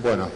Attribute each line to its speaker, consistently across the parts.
Speaker 1: Bueno,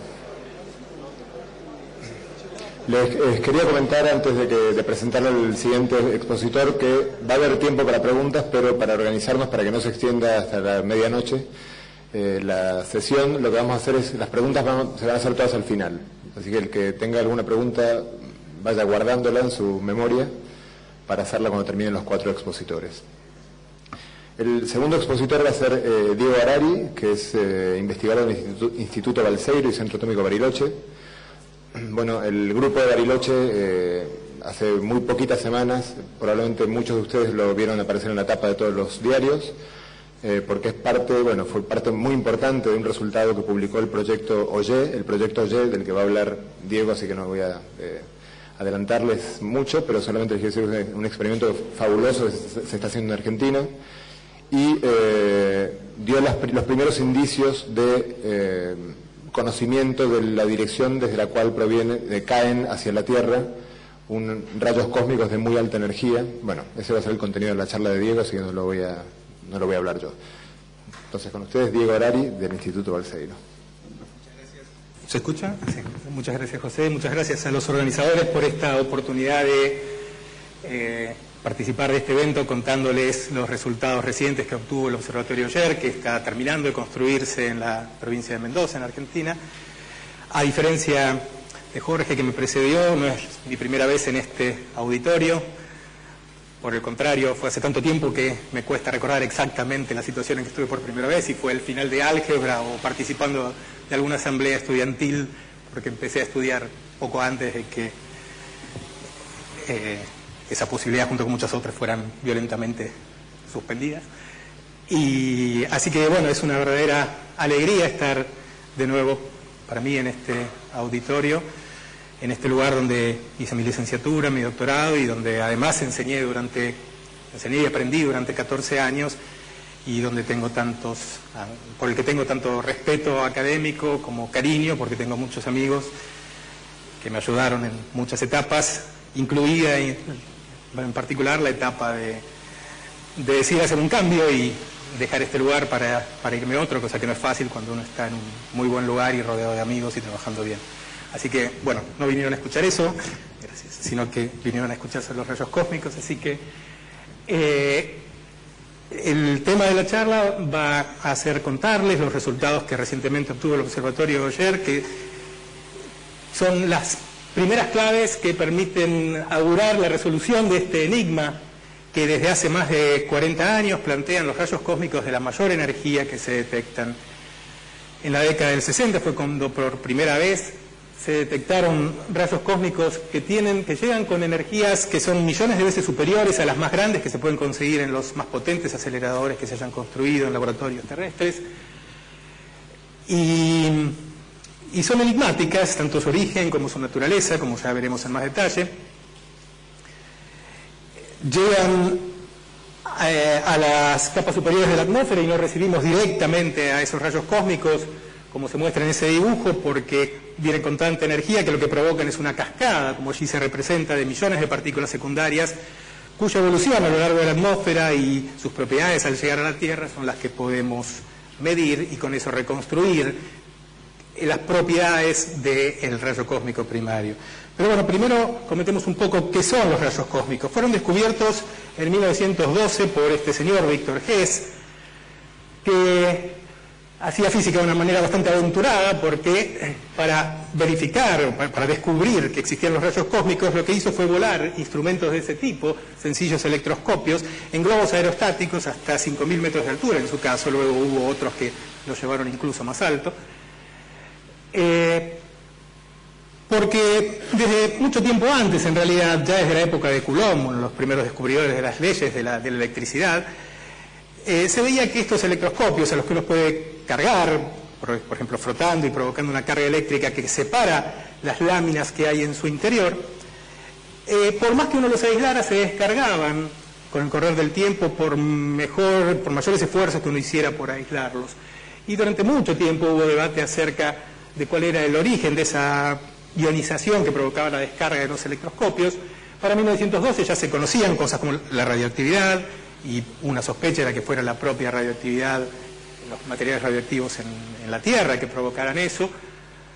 Speaker 1: les quería comentar antes de presentar al siguiente expositor que va a haber tiempo para preguntas, pero para organizarnos, para que no se extienda hasta la medianoche, la sesión, lo que vamos a hacer es, las preguntas se van a hacer todas al final. Así que el que tenga alguna pregunta, vaya guardándola en su memoria para hacerla cuando terminen los 4 expositores. El segundo expositor va a ser Diego Harari, que es investigador del Instituto Balseiro y Centro Atómico Bariloche. Bueno, el grupo de Bariloche hace muy poquitas semanas, probablemente muchos de ustedes lo vieron aparecer en la tapa de todos los diarios, porque fue parte muy importante de un resultado que publicó el proyecto OYE, del que va a hablar Diego, así que no voy a adelantarles mucho, pero solamente les quiero decir un experimento fabuloso que se está haciendo en Argentina, y dio los primeros indicios de conocimiento de la dirección desde la cual caen hacia la Tierra rayos cósmicos de muy alta energía. Bueno, ese va a ser el contenido de la charla de Diego, así que no lo voy a hablar yo. Entonces, con ustedes, Diego Harari, del Instituto Balseiro.
Speaker 2: ¿Se escucha? Sí. Muchas gracias, José. Muchas gracias a los organizadores por esta oportunidad de participar de este evento contándoles los resultados recientes que obtuvo el Observatorio OYER, que está terminando de construirse en la provincia de Mendoza, en Argentina. A diferencia de Jorge, que me precedió, no es mi primera vez en este auditorio. Por el contrario, fue hace tanto tiempo que me cuesta recordar exactamente la situación en que estuve por primera vez, si fue el final de álgebra o participando de alguna asamblea estudiantil, porque empecé a estudiar poco antes de que esa posibilidad, junto con muchas otras, fueran violentamente suspendidas. Y así que, bueno, es una verdadera alegría estar de nuevo para mí en este auditorio, en este lugar donde hice mi licenciatura, mi doctorado, y donde además enseñé y aprendí durante 14 años, y donde por el que tengo tanto respeto académico como cariño, porque tengo muchos amigos que me ayudaron en muchas etapas, incluida en particular la etapa de decidir hacer un cambio y dejar este lugar para irme a otro, cosa que no es fácil cuando uno está en un muy buen lugar y rodeado de amigos y trabajando bien. Así que, bueno, no vinieron a escuchar eso, gracias, sino que vinieron a escuchar sobre los rayos cósmicos, así que el tema de la charla va a ser contarles los resultados que recientemente obtuvo el Observatorio OYER, que son las primeras claves que permiten augurar la resolución de este enigma que desde hace más de 40 años plantean los rayos cósmicos de la mayor energía que se detectan. En la década del 60 fue cuando por primera vez se detectaron rayos cósmicos que llegan con energías que son millones de veces superiores a las más grandes que se pueden conseguir en los más potentes aceleradores que se hayan construido en laboratorios terrestres. Y son enigmáticas, tanto su origen como su naturaleza, como ya veremos en más detalle. Llegan a las capas superiores de la atmósfera y no recibimos directamente a esos rayos cósmicos, como se muestra en ese dibujo, porque vienen con tanta energía que lo que provocan es una cascada, como allí se representa, de millones de partículas secundarias, cuya evolución a lo largo de la atmósfera y sus propiedades al llegar a la Tierra son las que podemos medir y con eso reconstruir las propiedades del rayo cósmico primario. Pero bueno, primero comentemos un poco qué son los rayos cósmicos. Fueron descubiertos en 1912 por este señor Victor Hess, que hacía física de una manera bastante aventurada, porque para descubrir que existían los rayos cósmicos, lo que hizo fue volar instrumentos de ese tipo, sencillos electroscopios, en globos aerostáticos hasta 5.000 metros de altura en su caso. Luego hubo otros que lo llevaron incluso más alto. Porque desde mucho tiempo antes, en realidad, ya desde la época de Coulomb, uno de los primeros descubridores de las leyes de la electricidad, se veía que estos electroscopios a los que uno puede cargar, por ejemplo frotando y provocando una carga eléctrica que separa las láminas que hay en su interior, por más que uno los aislara, se descargaban con el correr del tiempo por mayores esfuerzos que uno hiciera por aislarlos. Y durante mucho tiempo hubo debate acerca de cuál era el origen de esa ionización que provocaba la descarga de los electroscopios. Para 1912 ya se conocían cosas como la radioactividad, y una sospecha era que fuera la propia radioactividad, los materiales radioactivos en la Tierra que provocaran eso.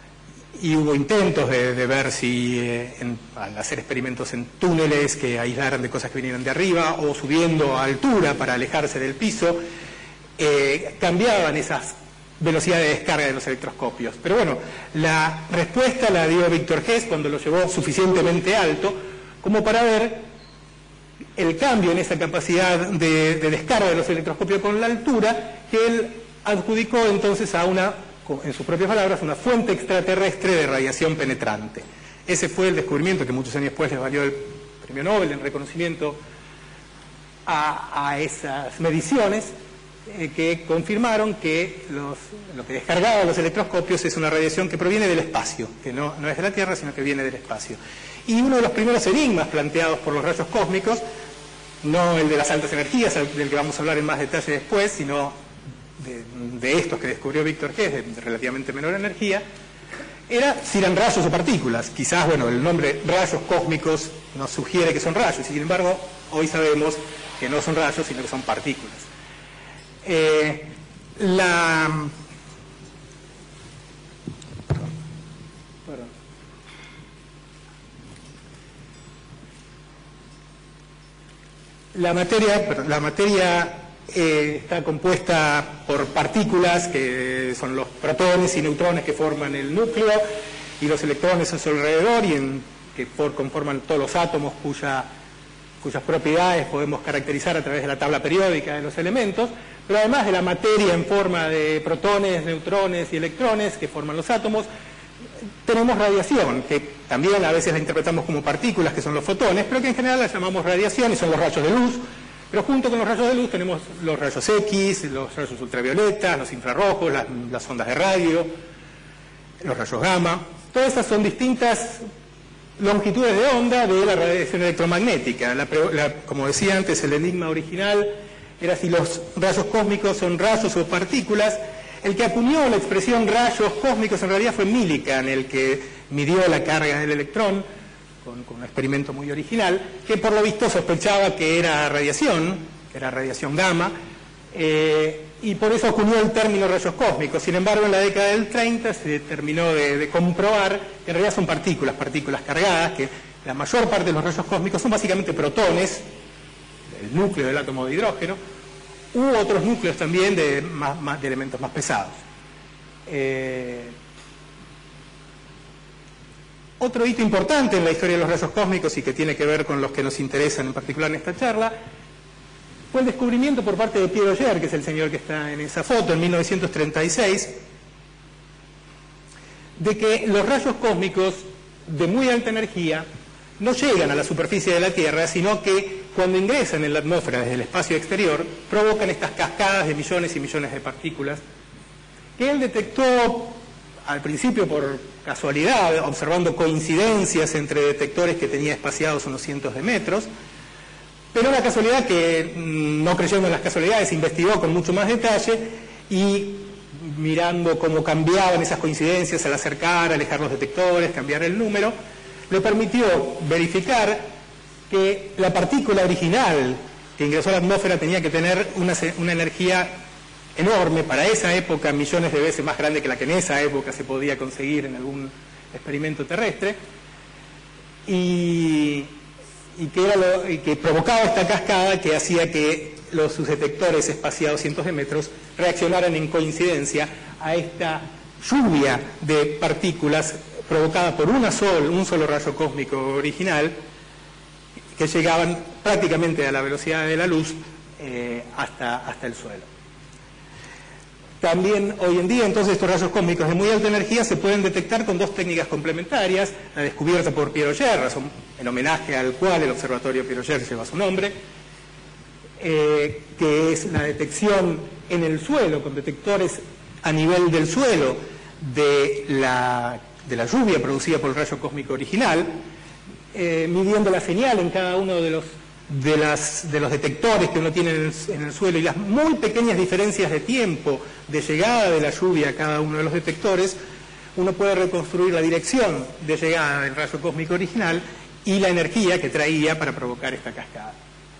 Speaker 2: y hubo intentos de ver si al hacer experimentos en túneles que aislaran de cosas que vinieran de arriba o subiendo a altura para alejarse del piso, cambiaban esas velocidades de descarga de los electroscopios. Pero bueno, la respuesta la dio Víctor Hess cuando lo llevó suficientemente alto como para ver el cambio en esa capacidad de descarga de los electroscopios con la altura, que él adjudicó entonces a una, en sus propias palabras, una fuente extraterrestre de radiación penetrante. Ese fue el descubrimiento que muchos años después les valió el premio Nobel en reconocimiento a esas mediciones que confirmaron que lo que descargaba los electroscopios es una radiación que proviene del espacio, que no es de la Tierra, sino que viene del espacio. Y uno de los primeros enigmas planteados por los rayos cósmicos, no el de las altas energías, del que vamos a hablar en más detalle después, sino de estos que descubrió Víctor Hess, de relativamente menor energía, era si eran rayos o partículas. Quizás, bueno, el nombre rayos cósmicos nos sugiere que son rayos, y sin embargo, hoy sabemos que no son rayos, sino que son partículas. La materia está compuesta por partículas que son los protones y neutrones que forman el núcleo y los electrones a su alrededor y que conforman todos los átomos cuyas propiedades podemos caracterizar a través de la tabla periódica de los elementos, pero además de la materia en forma de protones, neutrones y electrones que forman los átomos, tenemos radiación, que también a veces la interpretamos como partículas, que son los fotones, pero que en general la llamamos radiación y son los rayos de luz. Pero junto con los rayos de luz tenemos los rayos X, los rayos ultravioletas, los infrarrojos, las ondas de radio, los rayos gamma. Todas esas son distintas longitudes de onda de la radiación electromagnética. Como decía antes, el enigma original era si los rayos cósmicos son rayos o partículas. El que acuñó la expresión rayos cósmicos en realidad fue Millikan, el que midió la carga del electrón con un experimento muy original, que por lo visto sospechaba que era radiación gamma, y por eso acuñó el término rayos cósmicos. Sin embargo, en la década del 30 se terminó de comprobar que en realidad son partículas cargadas, que la mayor parte de los rayos cósmicos son básicamente protones, el núcleo del átomo de hidrógeno, u otros núcleos también de elementos más pesados. Otro hito importante en la historia de los rayos cósmicos y que tiene que ver con los que nos interesan en particular en esta charla fue el descubrimiento por parte de Pierre Auger, que es el señor que está en esa foto, en 1936, de que los rayos cósmicos de muy alta energía no llegan a la superficie de la Tierra, sino que cuando ingresan en la atmósfera desde el espacio exterior, provocan estas cascadas de millones y millones de partículas, que él detectó al principio por casualidad, observando coincidencias entre detectores que tenía espaciados unos cientos de metros, pero la casualidad que, no creyendo en las casualidades, investigó con mucho más detalle y mirando cómo cambiaban esas coincidencias al acercar, alejar los detectores, cambiar el número, le permitió verificar que la partícula original que ingresó a la atmósfera tenía que tener una energía enorme, para esa época millones de veces más grande que la que en esa época se podía conseguir en algún experimento terrestre, y que provocaba esta cascada que hacía que sus detectores espaciados cientos de metros reaccionaran en coincidencia a esta lluvia de partículas provocada por un solo rayo cósmico original, que llegaban prácticamente a la velocidad de la luz hasta el suelo. También hoy en día, entonces, estos rayos cósmicos de muy alta energía se pueden detectar con dos técnicas complementarias, la descubierta por Pierre Auger, en homenaje al cual el observatorio Pierre Auger lleva su nombre, que es la detección en el suelo, con detectores a nivel del suelo de la lluvia producida por el rayo cósmico original, midiendo la señal en cada uno de los detectores que uno tiene en el suelo y las muy pequeñas diferencias de tiempo de llegada de la lluvia a cada uno de los detectores, uno puede reconstruir la dirección de llegada del rayo cósmico original y la energía que traía para provocar esta cascada.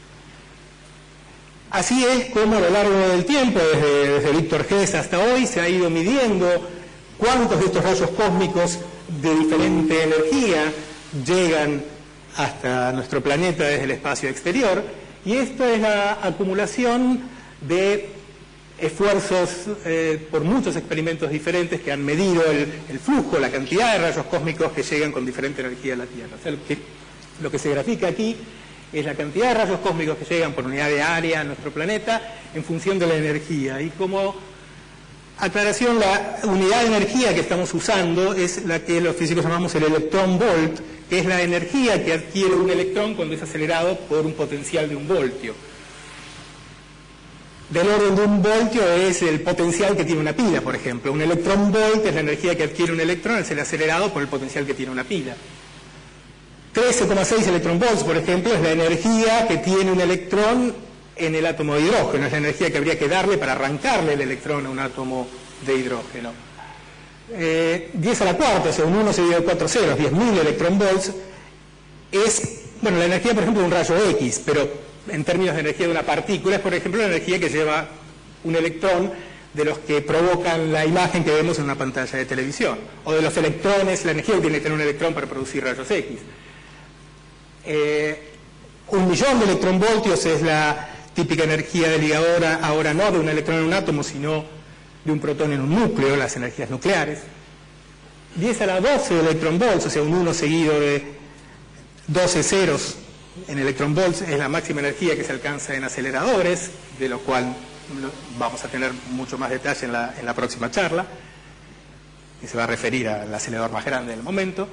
Speaker 2: Así es como a lo largo del tiempo, desde Víctor Hess hasta hoy, se ha ido midiendo cuántos de estos rayos cósmicos de diferente energía llegan hasta nuestro planeta desde el espacio exterior, y esto es la acumulación de esfuerzos por muchos experimentos diferentes que han medido el flujo, la cantidad de rayos cósmicos que llegan con diferente energía a la Tierra. O sea, lo que se grafica aquí es la cantidad de rayos cósmicos que llegan por unidad de área a nuestro planeta en función de la energía. Y como aclaración, la unidad de energía que estamos usando es la que los físicos llamamos el electrón volt, que es la energía que adquiere un electrón cuando es acelerado por un potencial de 1 voltio. Del orden de 1 voltio es el potencial que tiene una pila, por ejemplo. Un electrón volt es la energía que adquiere un electrón al ser acelerado por el potencial que tiene una pila. 13,6 electron volts, por ejemplo, es la energía que tiene un electrón en el átomo de hidrógeno, es la energía que habría que darle para arrancarle el electrón a un átomo de hidrógeno. 10 a la cuarta, o sea, un 1 seguido de 4 ceros, 10.000 electron volts, es, bueno, la energía, por ejemplo, de un rayo X, pero en términos de energía de una partícula es, por ejemplo, la energía que lleva un electrón de los que provocan la imagen que vemos en una pantalla de televisión, o de los electrones, la energía que tiene que tener un electrón para producir rayos X. 1.000.000 de electronvoltios es la típica energía de ligadora, ahora no de un electrón en un átomo, sino de un protón en un núcleo, las energías nucleares. 10 a la 12 de electronvolts, o sea, un 1 seguido de 12 ceros en electronvolts, es la máxima energía que se alcanza en aceleradores, de lo cual vamos a tener mucho más detalle en la próxima charla, que se va a referir al acelerador más grande del momento.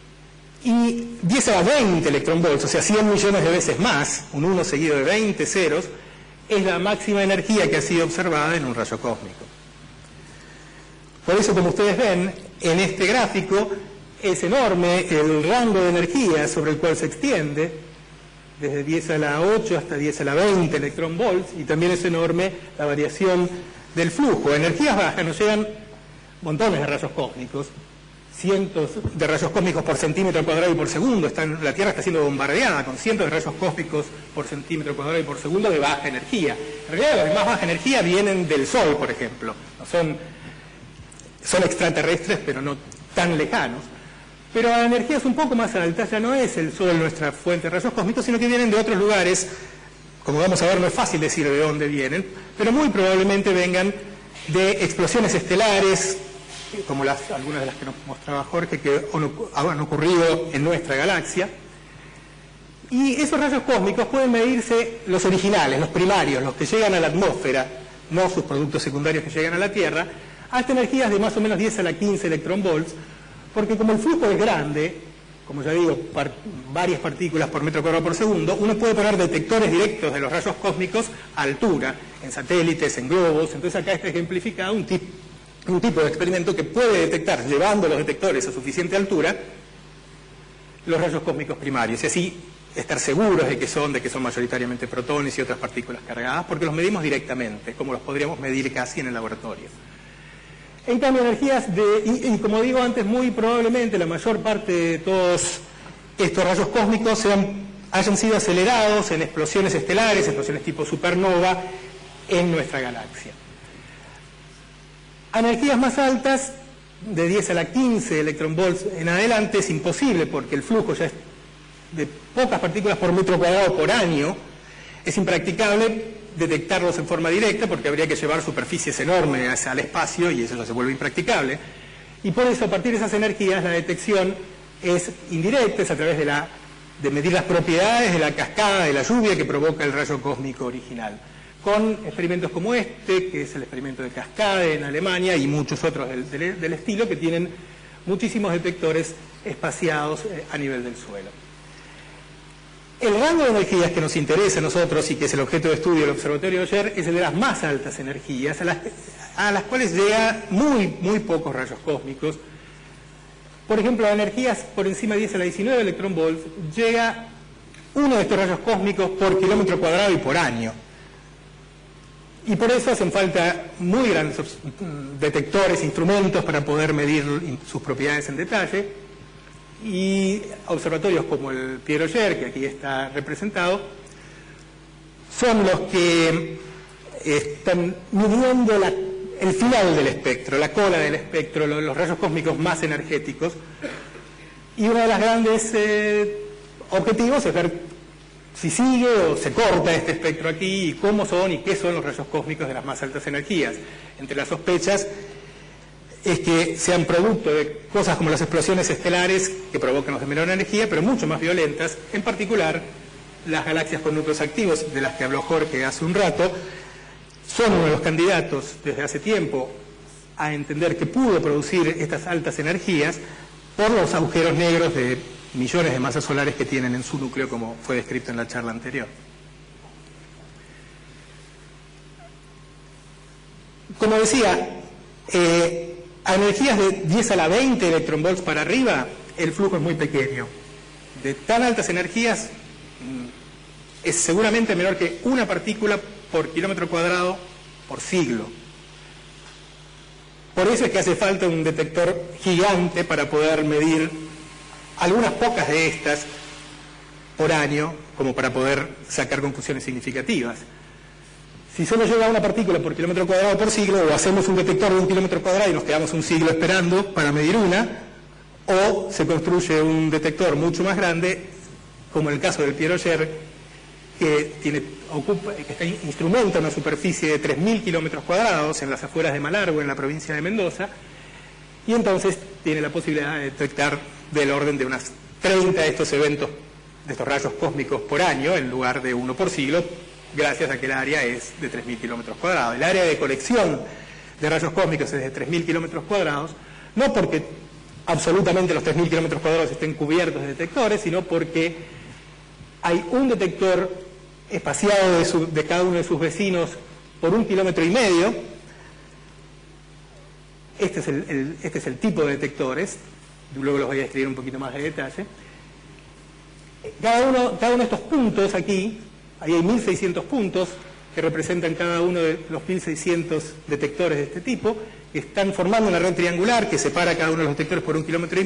Speaker 2: Y 10 a la 20 electronvolts, o sea, 100 millones de veces más, un 1 seguido de 20 ceros, es la máxima energía que ha sido observada en un rayo cósmico. Por eso, como ustedes ven, en este gráfico es enorme el rango de energía sobre el cual se extiende, desde 10 a la 8 hasta 10 a la 20 electronvolts, y también es enorme la variación del flujo. A energías bajas nos llegan montones de rayos cósmicos, cientos de rayos cósmicos por centímetro cuadrado y por segundo. La Tierra está siendo bombardeada con cientos de rayos cósmicos por centímetro cuadrado y por segundo de baja energía. En realidad, los de más baja energía vienen del Sol, por ejemplo. No son extraterrestres, pero no tan lejanos. Pero a energías un poco más altas ya no es el Sol nuestra fuente de rayos cósmicos, sino que vienen de otros lugares. Como vamos a ver, no es fácil decir de dónde vienen, pero muy probablemente vengan de explosiones estelares, como algunas de las que nos mostraba Jorge, que han ocurrido en nuestra galaxia. Y esos rayos cósmicos pueden medirse los originales, los primarios, los que llegan a la atmósfera, no sus productos secundarios que llegan a la Tierra, hasta energías de más o menos 10 a la 15 electronvolts, porque como el flujo es grande, como ya digo, varias partículas por metro cuadrado por segundo, uno puede poner detectores directos de los rayos cósmicos a altura, en satélites, en globos. Entonces acá está ejemplificado un tipo de experimento que puede detectar, llevando los detectores a suficiente altura, los rayos cósmicos primarios, y así estar seguros de que son mayoritariamente protones y otras partículas cargadas, porque los medimos directamente, como los podríamos medir casi en el laboratorio. En cambio, energías y como digo antes, muy probablemente la mayor parte de todos estos rayos cósmicos hayan sido acelerados en explosiones estelares, explosiones tipo supernova, en nuestra galaxia. A energías más altas, de 10 a la 15 electronvolts en adelante, es imposible porque el flujo ya es de pocas partículas por metro cuadrado por año. Es impracticable detectarlos en forma directa porque habría que llevar superficies enormes al espacio y eso ya se vuelve impracticable. Y por eso, a partir de esas energías, la detección es indirecta, es a través de medir las propiedades de la cascada de la lluvia que provoca el rayo cósmico original, con experimentos como este, que es el experimento de Cascade en Alemania, y muchos otros del estilo, que tienen muchísimos detectores espaciados a nivel del suelo. El rango de energías que nos interesa a nosotros y que es el objeto de estudio del observatorio de ayer es el de las más altas energías, a las cuales llega muy pocos rayos cósmicos. Por ejemplo, a energías por encima de 10 a la 19 electronvolts llega uno de estos rayos cósmicos por kilómetro cuadrado y por año. Y por eso hacen falta muy grandes detectores, instrumentos para poder medir sus propiedades en detalle. Y observatorios como el Pierre Auger, que aquí está representado, son los que están midiendo el final del espectro, la cola del espectro, los rayos cósmicos más energéticos. Y uno de los grandes objetivos es ver si sigue o se corta este espectro aquí y cómo son y qué son los rayos cósmicos de las más altas energías. Entre las sospechas es que sean producto de cosas como las explosiones estelares que provocan los de menor energía, pero mucho más violentas, en particular las galaxias con núcleos activos, de las que habló Jorge hace un rato, son uno de los candidatos desde hace tiempo a entender que pudo producir estas altas energías por los agujeros negros de millones de masas solares que tienen en su núcleo, como fue descrito en la charla anterior. Como decía, a energías de 10 a la 20 electronvolts para arriba, el flujo es muy pequeño. De tan altas energías, es seguramente menor que una partícula por kilómetro cuadrado por siglo. Por eso es que hace falta un detector gigante para poder medir algunas pocas de estas por año, como para poder sacar conclusiones significativas. Si solo llega una partícula por kilómetro cuadrado por siglo, o hacemos un detector de 1 kilómetro cuadrado y nos quedamos un siglo esperando para medir una, o se construye un detector mucho más grande, como el caso del Pierre-Rocher, que instrumenta una superficie de 3.000 kilómetros cuadrados en las afueras de Malargüe, en la provincia de Mendoza, y entonces tiene la posibilidad de detectar del orden de unas 30 de estos eventos, de estos rayos cósmicos por año, en lugar de uno por siglo, gracias a que el área es de 3.000 kilómetros cuadrados. El área de colección de rayos cósmicos es de 3.000 kilómetros cuadrados, no porque absolutamente los 3.000 kilómetros cuadrados estén cubiertos de detectores, sino porque hay un detector espaciado de cada uno de sus vecinos por 1,5 kilómetros. Este es el tipo de detectores, luego los voy a describir un poquito más de detalle. Cada uno de estos puntos aquí, ahí hay 1.600 puntos que representan cada uno de los 1.600 detectores de este tipo, que están formando una red triangular que separa cada uno de los detectores por 1,5 kilómetros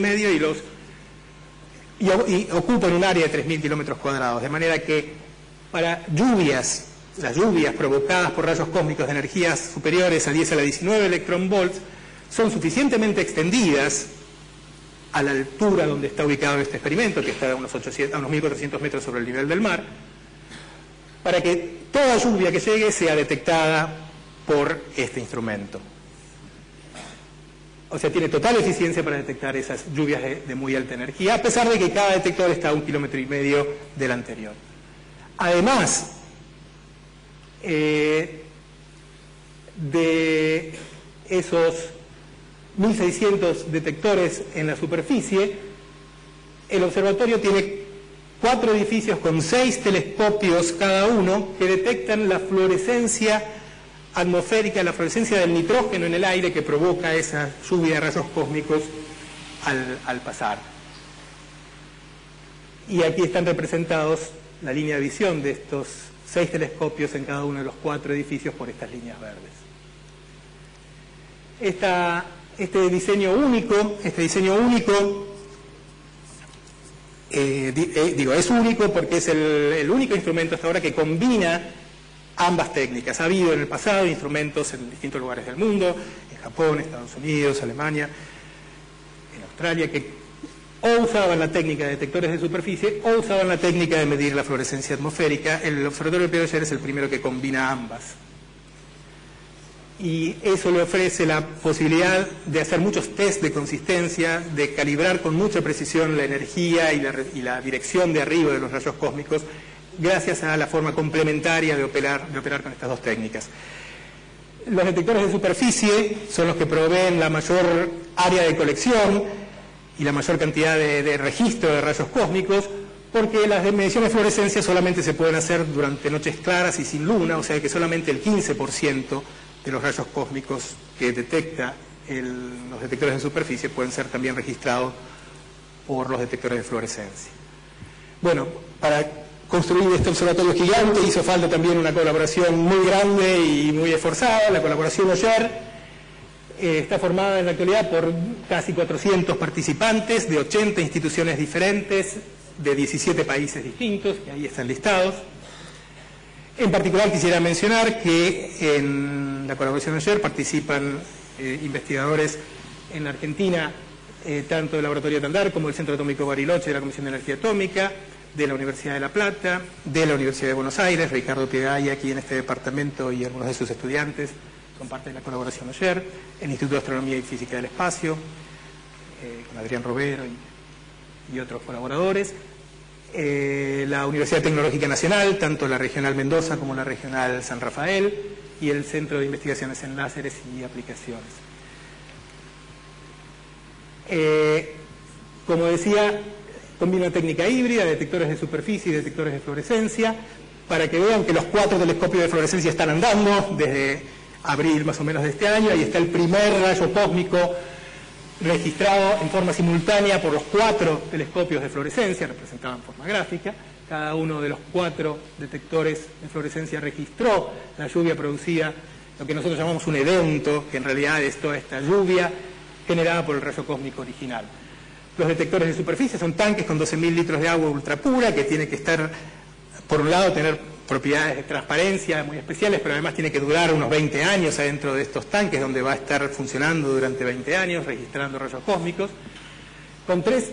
Speaker 2: y ocupan un área de 3.000 kilómetros cuadrados, de manera que para lluvias, las lluvias provocadas por rayos cósmicos de energías superiores a 10 a la 19 electronvolts son suficientemente extendidas a la altura donde está ubicado este experimento, que está a unos 1.400 metros sobre el nivel del mar, para que toda lluvia que llegue sea detectada por este instrumento. O sea, tiene total eficiencia para detectar esas lluvias de muy alta energía, a pesar de que cada detector está a 1,5 kilómetros del anterior. Además de esos 1.600 detectores en la superficie, el observatorio tiene 4 edificios con 6 telescopios cada uno que detectan la fluorescencia atmosférica, la fluorescencia del nitrógeno en el aire que provoca esa lluvia de rayos cósmicos al pasar. Y aquí están representados la línea de visión de estos 6 telescopios en cada uno de los 4 edificios por estas líneas verdes. Este diseño único es único porque es el único instrumento hasta ahora que combina ambas técnicas. Ha habido en el pasado instrumentos en distintos lugares del mundo, en Japón, Estados Unidos, Alemania, en Australia, que o usaban la técnica de detectores de superficie o usaban la técnica de medir la fluorescencia atmosférica. El observatorio de Pierre-Rocher es el primero que combina ambas. Y eso le ofrece la posibilidad de hacer muchos test de consistencia, de calibrar con mucha precisión la energía y la dirección de arribo de los rayos cósmicos, gracias a la forma complementaria de operar con estas dos técnicas. Los detectores de superficie son los que proveen la mayor área de colección y la mayor cantidad de registro de rayos cósmicos, porque las mediciones de fluorescencia solamente se pueden hacer durante noches claras y sin luna, o sea que solamente el 15% de los rayos cósmicos que detecta los detectores de superficie pueden ser también registrados por los detectores de fluorescencia. Bueno, para construir este observatorio gigante hizo falta también una colaboración muy grande y muy esforzada. La colaboración Oyer está formada en la actualidad por casi 400 participantes de 80 instituciones diferentes, de 17 países distintos, que ahí están listados. En particular quisiera mencionar que en En la colaboración ayer participan investigadores en la Argentina, tanto del Laboratorio Tandar como del Centro Atómico Bariloche de la Comisión de Energía Atómica, de la Universidad de La Plata, de la Universidad de Buenos Aires, Ricardo Piegay aquí en este departamento y algunos de sus estudiantes son parte de la colaboración ayer, el Instituto de Astronomía y Física del Espacio, con Adrián Robero y otros colaboradores, la Universidad Tecnológica Nacional, tanto la Regional Mendoza como la Regional San Rafael, y el Centro de Investigaciones en Láseres y Aplicaciones. Como decía, combina técnica híbrida, detectores de superficie y detectores de fluorescencia, para que vean que los 4 telescopios de fluorescencia están andando desde abril más o menos de este año. Ahí está el primer rayo cósmico registrado en forma simultánea por los 4 telescopios de fluorescencia, representados en forma gráfica. Cada uno de los 4 detectores de fluorescencia registró la lluvia producida, lo que nosotros llamamos un evento, que en realidad es toda esta lluvia generada por el rayo cósmico original. Los detectores de superficie son tanques con 12.000 litros de agua ultrapura, que tiene que estar, por un lado, tener propiedades de transparencia muy especiales, pero además tiene que durar unos 20 años adentro de estos tanques, donde va a estar funcionando durante 20 años, registrando rayos cósmicos, con tres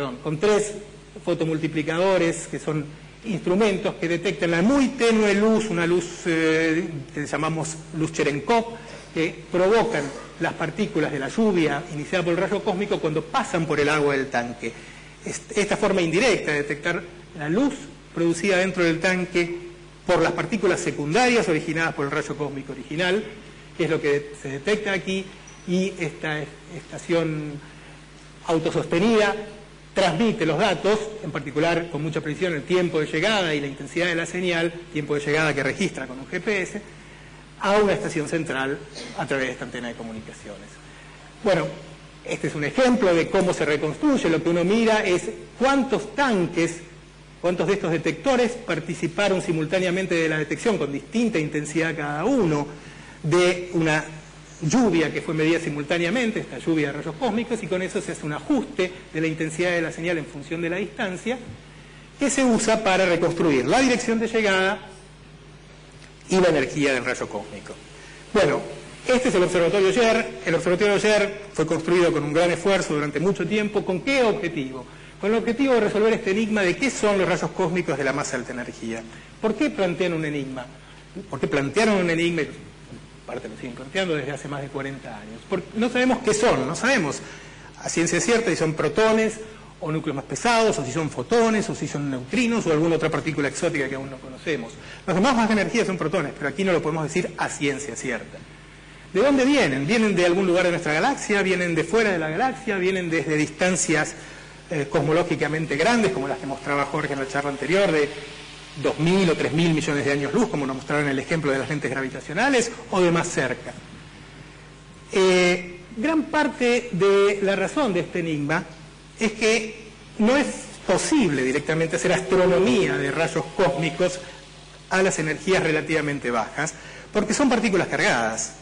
Speaker 2: fotomultiplicadores, que son instrumentos que detectan la muy tenue luz, una luz que llamamos luz Cherenkov, que provocan las partículas de la lluvia iniciada por el rayo cósmico cuando pasan por el agua del tanque. Esta forma indirecta de detectar la luz producida dentro del tanque por las partículas secundarias originadas por el rayo cósmico original, que es lo que se detecta aquí, y esta estación autosostenida transmite los datos, en particular con mucha precisión el tiempo de llegada y la intensidad de la señal, tiempo de llegada que registra con un GPS, a una estación central a través de esta antena de comunicaciones. Bueno, este es un ejemplo de cómo se reconstruye. Lo que uno mira es cuántos tanques, cuántos de estos detectores participaron simultáneamente de la detección con distinta intensidad cada uno de una lluvia que fue medida simultáneamente, esta lluvia de rayos cósmicos, y con eso se hace un ajuste de la intensidad de la señal en función de la distancia, que se usa para reconstruir la dirección de llegada y la energía del rayo cósmico. Bueno, este es el Observatorio Yer. El Observatorio Yer fue construido con un gran esfuerzo durante mucho tiempo. ¿Con qué objetivo? Con el objetivo de resolver este enigma de qué son los rayos cósmicos de la más alta energía. ¿Por qué plantean un enigma? ¿Por qué plantearon un enigma? Y parte lo siguen planteando desde hace más de 40 años. Porque no sabemos qué son, no sabemos a ciencia cierta si son protones o núcleos más pesados, o si son fotones, o si son neutrinos, o alguna otra partícula exótica que aún no conocemos. Los demás más de energía son protones, pero aquí no lo podemos decir a ciencia cierta. ¿De dónde vienen? ¿Vienen de algún lugar de nuestra galaxia? ¿Vienen de fuera de la galaxia? ¿Vienen desde distancias cosmológicamente grandes, como las que mostraba Jorge en la charla anterior, de 2.000 o 3.000 millones de años luz, como nos mostraron en el ejemplo de las lentes gravitacionales, o de más cerca? Gran parte de la razón de este enigma es que no es posible directamente hacer astronomía de rayos cósmicos a las energías relativamente bajas, porque son partículas cargadas.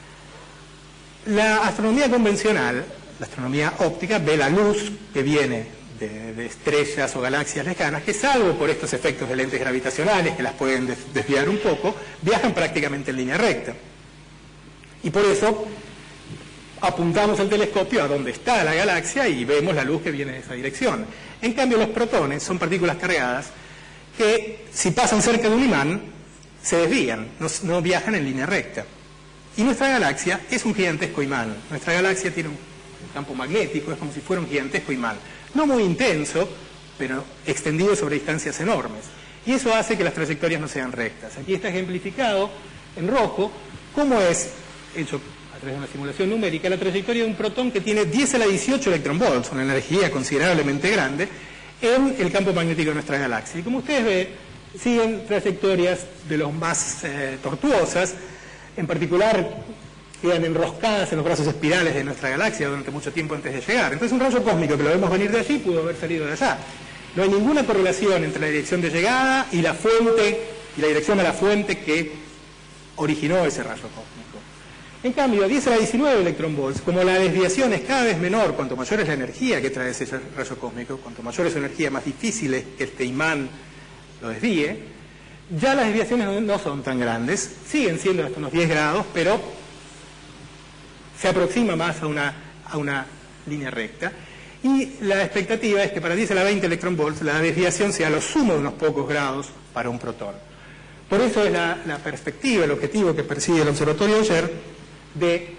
Speaker 2: La astronomía convencional, la astronomía óptica, ve la luz que viene de estrellas o galaxias lejanas, que salvo por estos efectos de lentes gravitacionales, que las pueden desviar un poco, viajan prácticamente en línea recta. Y por eso apuntamos el telescopio a donde está la galaxia y vemos la luz que viene de esa dirección. En cambio, los protones son partículas cargadas que, si pasan cerca de un imán, se desvían, no viajan en línea recta. Y nuestra galaxia es un gigantesco imán. Nuestra galaxia tiene un campo magnético, es como si fuera un gigantesco imán. No muy intenso, pero extendido sobre distancias enormes. Y eso hace que las trayectorias no sean rectas. Aquí está ejemplificado en rojo cómo es, hecho a través de una simulación numérica, la trayectoria de un protón que tiene 10 a la 18 electronvolts, una energía considerablemente grande, en el campo magnético de nuestra galaxia. Y como ustedes ven, siguen trayectorias de los más tortuosas, en particular quedan enroscadas en los brazos espirales de nuestra galaxia durante mucho tiempo antes de llegar. Entonces un rayo cósmico que lo vemos venir de allí pudo haber salido de allá. No hay ninguna correlación entre la dirección de llegada y la fuente, y la dirección a la fuente que originó ese rayo cósmico. En cambio, a 10 a la 19 electronvolts, como la desviación es cada vez menor, cuanto mayor es la energía que trae ese rayo cósmico, cuanto mayor es su energía, más difícil es que este imán lo desvíe, Ya las desviaciones no son tan grandes, siguen siendo hasta unos 10 grados, pero se aproxima más a una línea recta. Y la expectativa es que para 10 a la 20 electronvolts la desviación sea a lo sumo de unos pocos grados para un protón. Por eso es la perspectiva, el objetivo que persigue el Observatorio Auger de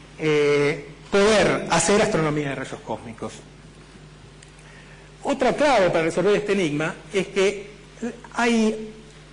Speaker 2: poder hacer astronomía de rayos cósmicos. Otra clave para resolver este enigma es que hay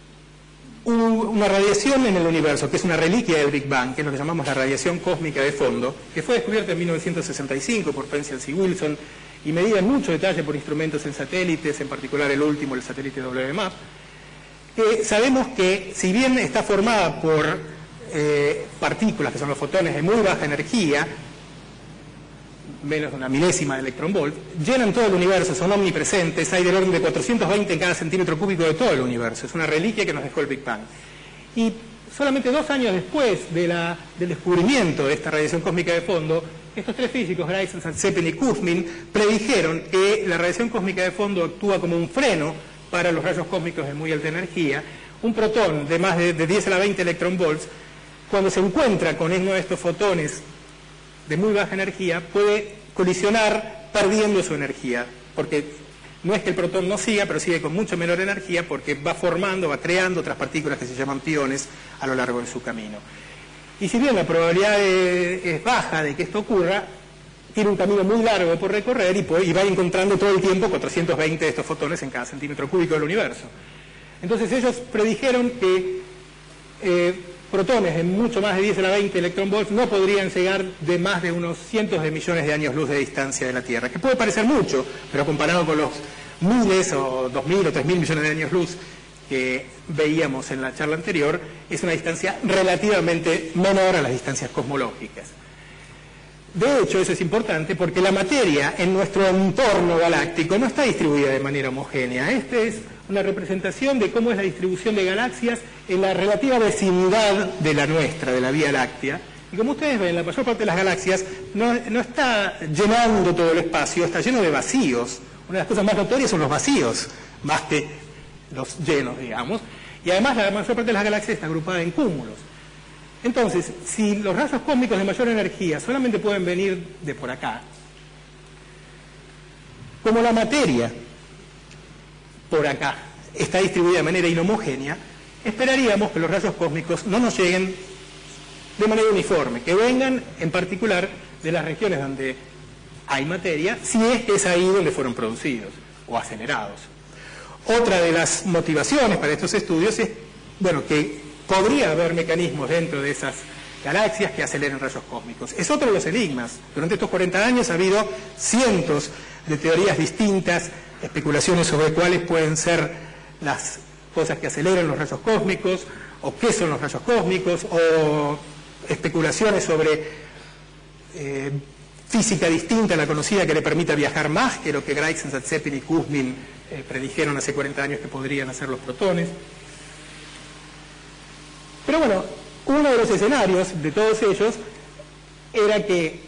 Speaker 2: una radiación en el universo, que es una reliquia del Big Bang, que es lo que llamamos la radiación cósmica de fondo, que fue descubierta en 1965 por Pencils y Wilson y medida en mucho detalle por instrumentos en satélites, en particular el último, el satélite WMAP. Sabemos que, si bien está formada por partículas, que son los fotones de muy baja energía, menos de una milésima de electronvolt, llenan todo el universo, son omnipresentes, hay del orden de 420 en cada centímetro cúbico de todo el universo. Es una reliquia que nos dejó el Big Bang. Y solamente 2 años después del descubrimiento de esta radiación cósmica de fondo, estos 3 físicos, Greitzer, Zatsepin y Kuzmin, predijeron que la radiación cósmica de fondo actúa como un freno para los rayos cósmicos de muy alta energía. Un protón de más de 10 a la 20 electronvolts, cuando se encuentra con uno de estos fotones de muy baja energía, puede colisionar perdiendo su energía, porque no es que el protón no siga, pero sigue con mucho menor energía porque va creando otras partículas que se llaman piones a lo largo de su camino. Y si bien la probabilidad es baja de que esto ocurra, tiene un camino muy largo por recorrer y va encontrando todo el tiempo 420 de estos fotones en cada centímetro cúbico del universo. Entonces ellos predijeron que protones de mucho más de 10 a la 20 electronvolts no podrían llegar de más de unos cientos de millones de años luz de distancia de la Tierra, que puede parecer mucho, pero comparado con los miles o 2.000 o 3.000 millones de años luz que veíamos en la charla anterior, es una distancia relativamente menor a las distancias cosmológicas. De hecho, eso es importante porque la materia en nuestro entorno galáctico no está distribuida de manera homogénea. Esta es una representación de cómo es la distribución de galaxias en la relativa vecindad de la nuestra, de la Vía Láctea. Y como ustedes ven, la mayor parte de las galaxias no está llenando todo el espacio, está lleno de vacíos. Una de las cosas más notorias son los vacíos, más que los llenos, digamos. Y además la mayor parte de las galaxias está agrupada en cúmulos. Entonces, si los rayos cósmicos de mayor energía solamente pueden venir de por acá, como la materia por acá está distribuida de manera inhomogénea, esperaríamos que los rayos cósmicos no nos lleguen de manera uniforme, que vengan en particular de las regiones donde hay materia, si es que es ahí donde fueron producidos o acelerados. Otra de las motivaciones para estos estudios es, que podría haber mecanismos dentro de esas galaxias que aceleren rayos cósmicos. Es otro de los enigmas. Durante estos 40 años ha habido cientos de teorías distintas, especulaciones sobre cuáles pueden ser las cosas que aceleran los rayos cósmicos, o qué son los rayos cósmicos, o especulaciones sobre física distinta a la conocida que le permita viajar más que lo que Greitzer, Zatsepin y Kuzmin predijeron hace 40 años que podrían hacer los protones. Pero bueno, uno de los escenarios de todos ellos era que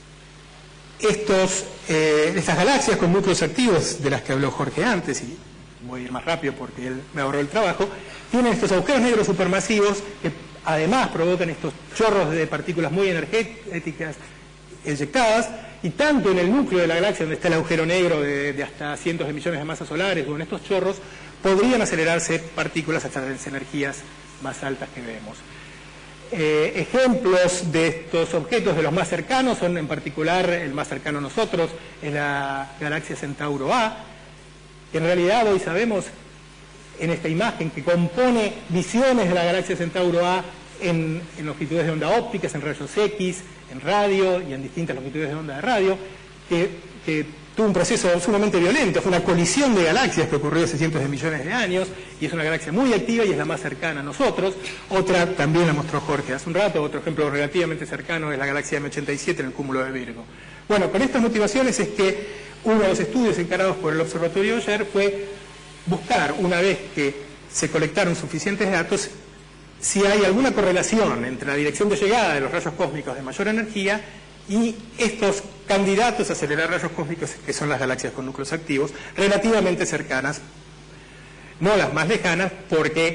Speaker 2: estas galaxias con núcleos activos de las que habló Jorge antes, y voy a ir más rápido porque él me ahorró el trabajo, tienen estos agujeros negros supermasivos que además provocan estos chorros de partículas muy energéticas eyectadas, y tanto en el núcleo de la galaxia, donde está el agujero negro de hasta cientos de millones de masas solares, o en estos chorros, podrían acelerarse partículas hasta las energías más altas que vemos. Ejemplos de estos objetos de los más cercanos son, en particular, el más cercano a nosotros es la galaxia Centauro A, que en realidad hoy sabemos en esta imagen que compone visiones de la galaxia Centauro A en longitudes de onda ópticas, en rayos X, en radio y en distintas longitudes de onda de radio, que tuvo un proceso sumamente violento. Fue una colisión de galaxias que ocurrió hace cientos de millones de años, y es una galaxia muy activa y es la más cercana a nosotros. Otra también la mostró Jorge hace un rato, otro ejemplo relativamente cercano es la galaxia M87 en el cúmulo de Virgo. Bueno, con estas motivaciones es que uno de los estudios encarados por el Observatorio Auger fue buscar, una vez que se colectaron suficientes datos, si hay alguna correlación entre la dirección de llegada de los rayos cósmicos de mayor energía y estos candidatos a acelerar rayos cósmicos, que son las galaxias con núcleos activos, relativamente cercanas, no las más lejanas, porque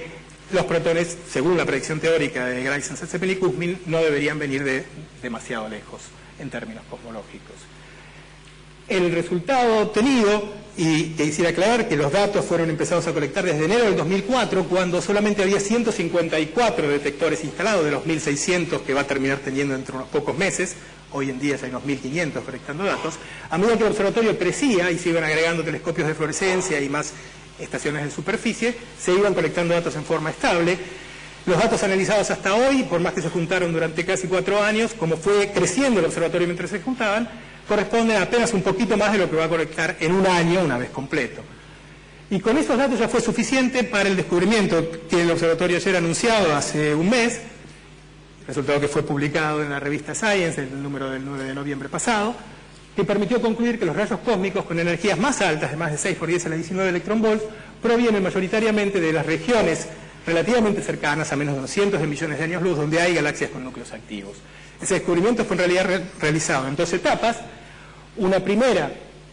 Speaker 2: los protones, según la predicción teórica de Greisen, Zeppelin y Kuzmin, no deberían venir de demasiado lejos en términos cosmológicos. El resultado obtenido, y quisiera aclarar que los datos fueron empezados a colectar desde enero del 2004, cuando solamente había 154 detectores instalados de los 1.600 que va a terminar teniendo dentro de unos pocos meses. Hoy en día ya hay unos 1.500 colectando datos. A medida que el observatorio crecía y se iban agregando telescopios de fluorescencia y más estaciones de superficie, se iban colectando datos en forma estable. Los datos analizados hasta hoy, por más que se juntaron durante casi 4 años, como fue creciendo el observatorio mientras se juntaban, corresponden a apenas un poquito más de lo que va a colectar en un año una vez completo. Y con esos datos ya fue suficiente para el descubrimiento que el observatorio ayer anunciado hace un mes, resultado que fue publicado en la revista Science, el número del 9 de noviembre pasado, que permitió concluir que los rayos cósmicos con energías más altas, de más de 6 por 10 a la 19 electronvolts, provienen mayoritariamente de las regiones relativamente cercanas, a menos de unos cientos de millones de años luz, donde hay galaxias con núcleos activos. Ese descubrimiento fue en realidad realizado en 2 etapas. Una primera,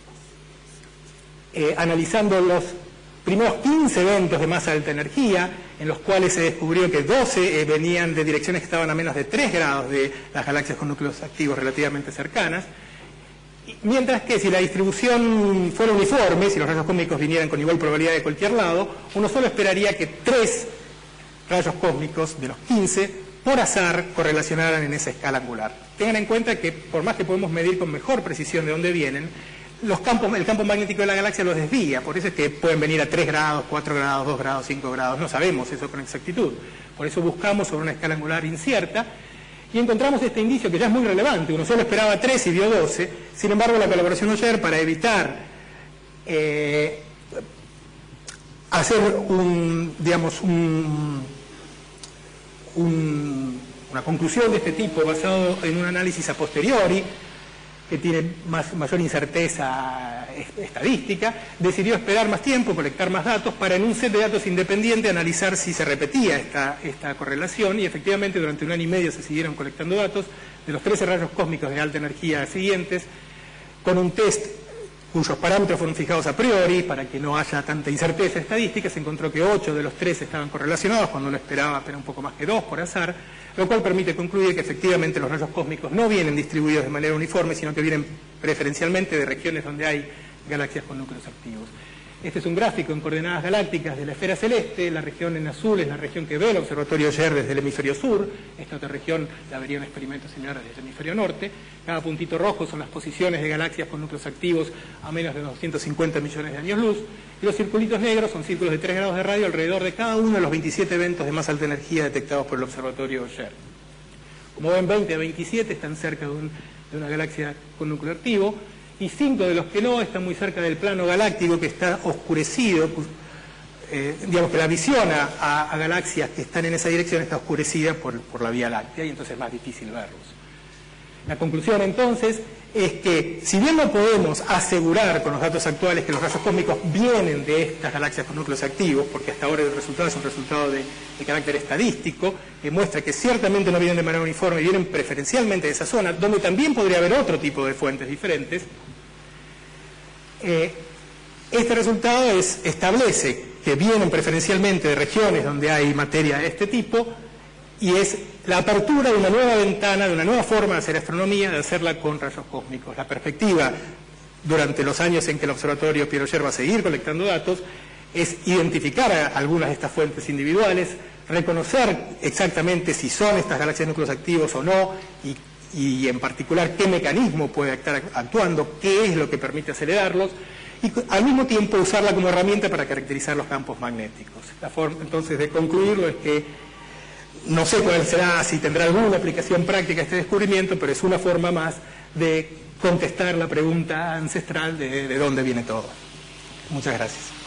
Speaker 2: analizando los primeros 15 eventos de más alta energía, en los cuales se descubrió que 12 venían de direcciones que estaban a menos de 3 grados de las galaxias con núcleos activos relativamente cercanas, mientras que si la distribución fuera uniforme, si los rayos cósmicos vinieran con igual probabilidad de cualquier lado, uno solo esperaría que 3 rayos cósmicos de los 15 por azar correlacionaran en esa escala angular. Tengan en cuenta que por más que podemos medir con mejor precisión de dónde vienen, el campo magnético de la galaxia los desvía, por eso es que pueden venir a 3 grados, 4 grados, 2 grados, 5 grados, no sabemos eso con exactitud. Por eso buscamos sobre una escala angular incierta y encontramos este indicio que ya es muy relevante. Uno solo esperaba 3 y vio 12, sin embargo la colaboración de ayer, para evitar hacer una conclusión de este tipo basado en un análisis a posteriori, que tiene mayor incerteza estadística, decidió esperar más tiempo, colectar más datos, para en un set de datos independiente analizar si se repetía esta correlación, y efectivamente durante 1 año y medio se siguieron colectando datos de los 13 rayos cósmicos de alta energía siguientes, con un test cuyos parámetros fueron fijados a priori para que no haya tanta incerteza estadística. Se encontró que 8 de los 13 estaban correlacionados, cuando uno esperaba apenas un poco más que 2 por azar, lo cual permite concluir que efectivamente los rayos cósmicos no vienen distribuidos de manera uniforme, sino que vienen preferencialmente de regiones donde hay galaxias con núcleos activos. Este es un gráfico en coordenadas galácticas de la esfera celeste. La región en azul es la región que ve el observatorio ayer desde el hemisferio sur. Esta otra región la vería un experimento similar desde el hemisferio norte. Cada puntito rojo son las posiciones de galaxias con núcleos activos a menos de 250 millones de años luz. Y los circulitos negros son círculos de 3 grados de radio alrededor de cada uno de los 27 eventos de más alta energía detectados por el observatorio ayer. Como ven, 20 a 27 están cerca de una galaxia con núcleo activo, y 5 de los que no están muy cerca del plano galáctico, que está oscurecido, digamos que la visión a galaxias que están en esa dirección está oscurecida por la Vía Láctea, y entonces es más difícil verlos. La conclusión entonces es que, si bien no podemos asegurar con los datos actuales que los rayos cósmicos vienen de estas galaxias con núcleos activos, porque hasta ahora el resultado es un resultado de carácter estadístico, que muestra que ciertamente no vienen de manera uniforme, vienen preferencialmente de esa zona, donde también podría haber otro tipo de fuentes diferentes, este resultado establece que vienen preferencialmente de regiones donde hay materia de este tipo, y es la apertura de una nueva ventana, de una nueva forma de hacer astronomía, de hacerla con rayos cósmicos. La perspectiva durante los años en que el observatorio Pierre-Rocher va a seguir colectando datos es identificar algunas de estas fuentes individuales, reconocer exactamente si son estas galaxias de núcleos activos o no, y en particular qué mecanismo puede estar actuando, qué es lo que permite acelerarlos, y al mismo tiempo usarla como herramienta para caracterizar los campos magnéticos. La forma entonces de concluirlo es que no sé cuál será, si tendrá alguna aplicación práctica este descubrimiento, pero es una forma más de contestar la pregunta ancestral de dónde viene todo. Muchas gracias.